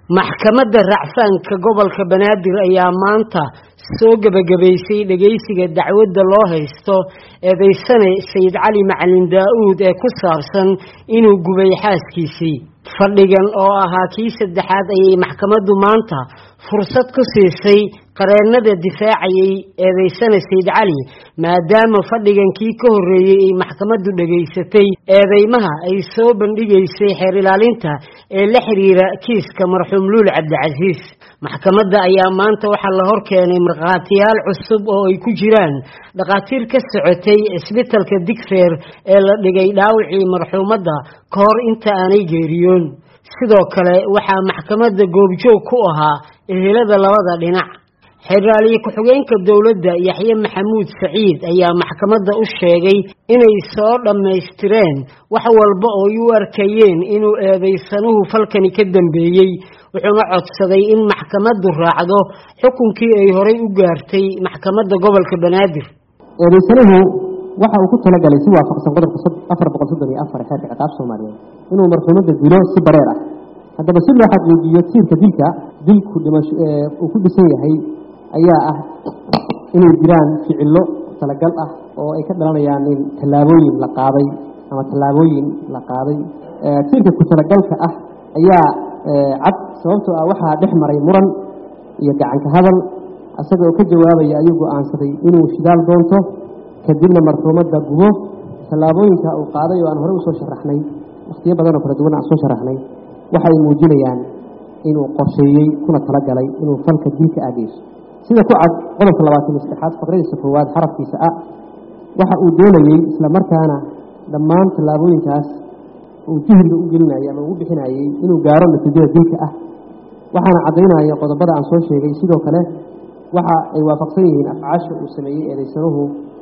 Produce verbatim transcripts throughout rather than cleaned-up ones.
maxkamadda racfaanka gobolka Banaadir ayaa maanta soo gabagabaysay dhageysiga dacwadda loo haysto eedeysane Sayid Cali Macalin Daawud ee ku saabsan inuu gubay xaaskiisii. fadhigan oo ahaa kii saddexaad ayay maxkamaddu maanta fursad ku siisay qareennada difaacayay eedeysane Sayid Cali maadaama fadhigan kii ka horeeyay ay maxkamaddu dhageysatay eedeymaha ay soo bandhigaysay xeer ilaalinta ee la xiriira kiiska marxuum Luul Cabdicasiis. maxkamadda ayaa maanta waxaa la hor keenay markhaatiyaal cusub oo ay ku jiraan dhaqaatiir ka socotay isbitaalka Digfeer ee la dhigay dhaawacii marxuumadda ka hor inta aanay geeriyoon. sidoo kale waxaa maxkamadda goobjoog ku ahaa ehelada labada dhinac. xeeraaliye ku-xigeenka dawladda Yaxye Maxamuud Saciid ayaa maxkamadda u sheegay inay soo dhammaystireen wax walba oo ay u arkayeen inuu eedeysanuhu falkani ka dambeeyay, wuxuuna codsaday in maxkamaddu raacdo xukunkii ay horay u gaartay maxkamadda gobolka Banaadir. eedeysanuhu waxa uu ku talagalay si waafaqsan qodobka afar boqol soddon iyo afar xeerka ciqaab Soomaaliyeed inuu marxuumadda dilo si bareer ah. haddaba si loo xaqiijiyo tiirka dilka dilku dhimasho ee uu ku dhisan yahay ayaa ah inay jiraan ficillo talagal ah oo ay ka dhalanayaan in tallaabooyin la qaaday ama tallaabooyin la qaaday. tiirka ku talagalka ah ayaa cad sababtoo ah waxaa dhex maray muran iyo gacanka hadal asaga oo ka jawaabaya ayuu go'aansaday inuu shidaal doonto kadibna marxuumadda gubo. tallaabooyinka uu qaaday oo aan horey usoo sharaxnay waqtiyo badan oo kala duwan aan soo sharaxnay waxay muujinayaan inuu qorsheeyey kuna talagalay inuu falka dilka aadeyso. sida ku cad qodobka labaatan iyo saddexaad faqradiisa koowaad xarafkiisa ah waxa uu doonayey isla markaana dhammaan tallaabooyinkaas uu jihriga u gelinayay ama ugu bixinayay inuu gaaro natiijada dilka ah, waxaana caddaynaya qodobada aan soo sheegay. sidoo kale waxa ay waafaqsan yihiin afcaasha uu sameeyey eedeysanuhu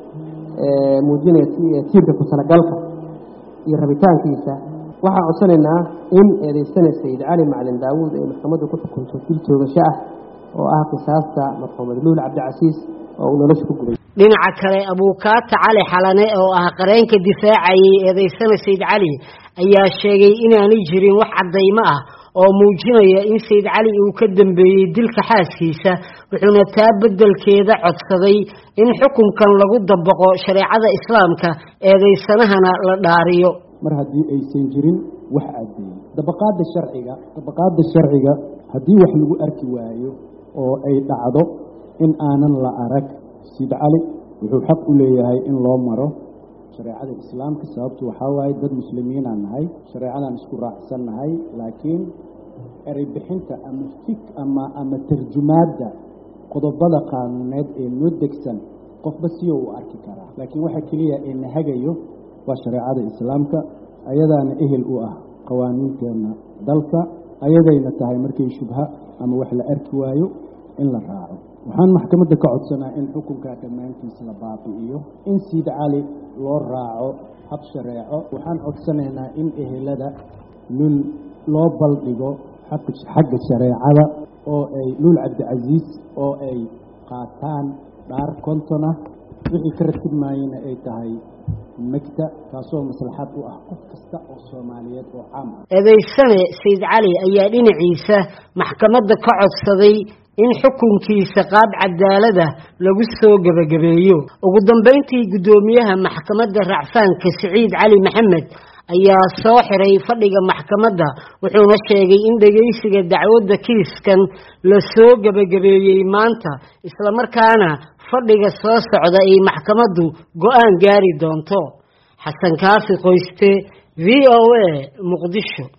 muujinaya tiirka ku talagalka iyo rabitaankiisa. waxaan codsanaynaa in eedeysane Sayid Cali Macalin Daawud ay maxkamaddu ku xukunto dil toogasho ah oo ah qisaasta marxuumad Luul Cabdicasiis oo uu nolosha ku gubay. dhinaca kale abuukaata Cali Xalane oo ah qareenka difaacayay eedeysane Sayid Cali ayaa sheegay inaanay jirin wax cadaymo ah oo muujinaya in Sayid Cali uu ka dambeeyay dilka xaaskiisa, wuxuuna taa beddelkeeda codsaday in xukunkan lagu dabaqo shareecada islaamka eedeysanahana la dhaariyo. mar haddii aysan jirin wax cadeeyay dabaqaadda sharciga dabaqaadda sharciga haddii wax lagu arki waayo oo ay dhacdo in aanan la arag Sayid Cali wuxuu xaq u leeyahay in loo maro shareecada islaamka. sababtu waxaa waaye dad muslimiin aan nahay, shareecadan isku raacsan nahay, laakiin erey bixinta ama fik ama ama tarjumaadda qodobada qaanuuneed ee noo degsan qofba si uu arki karaa, laakiin waxa kaliya ee nahagayo waa shareecada islaamka. ayadaana ehel u ah qawaaniinteena dalka, ayadayna tahay markay shubha ama wax la arki waayo in la raaco. waxaan maxkamadda ka codsanaa in xukunka dhammaantiisa la baabi'iyo, in Sayid Cali loo raaco hab shareeco. waxaan codsanaynaa in ehelada Luul loo baldhigo xagga shareecada oo ay Luul Cabdicasiis oo ay qaataan dhaar konton ah, wixii ka ratib maayana ay tahay magta, taasoo maslaxad u ah qof kasta oo Soomaaliyeed oo caam ah. eedeysane Sayid Cali ayaa dhinaciisa maxkamadda ka codsaday in xukunkiisa qaab cadaalad ah lagu soo gabagabeeyo. ugu dambeyntii guddoomiyaha maxkamadda racfaanka Saciid Cali Maxamed ayaa soo xiray fadhiga maxkamadda, wuxuuna sheegay in dhageysiga dacwadda kiiskan la soo gabagabeeyey maanta, isla markaana fadhiga soo socda ay maxkamaddu go'aan gaari doonto. xasan kaafi qoyste, V O A, Muqdisho.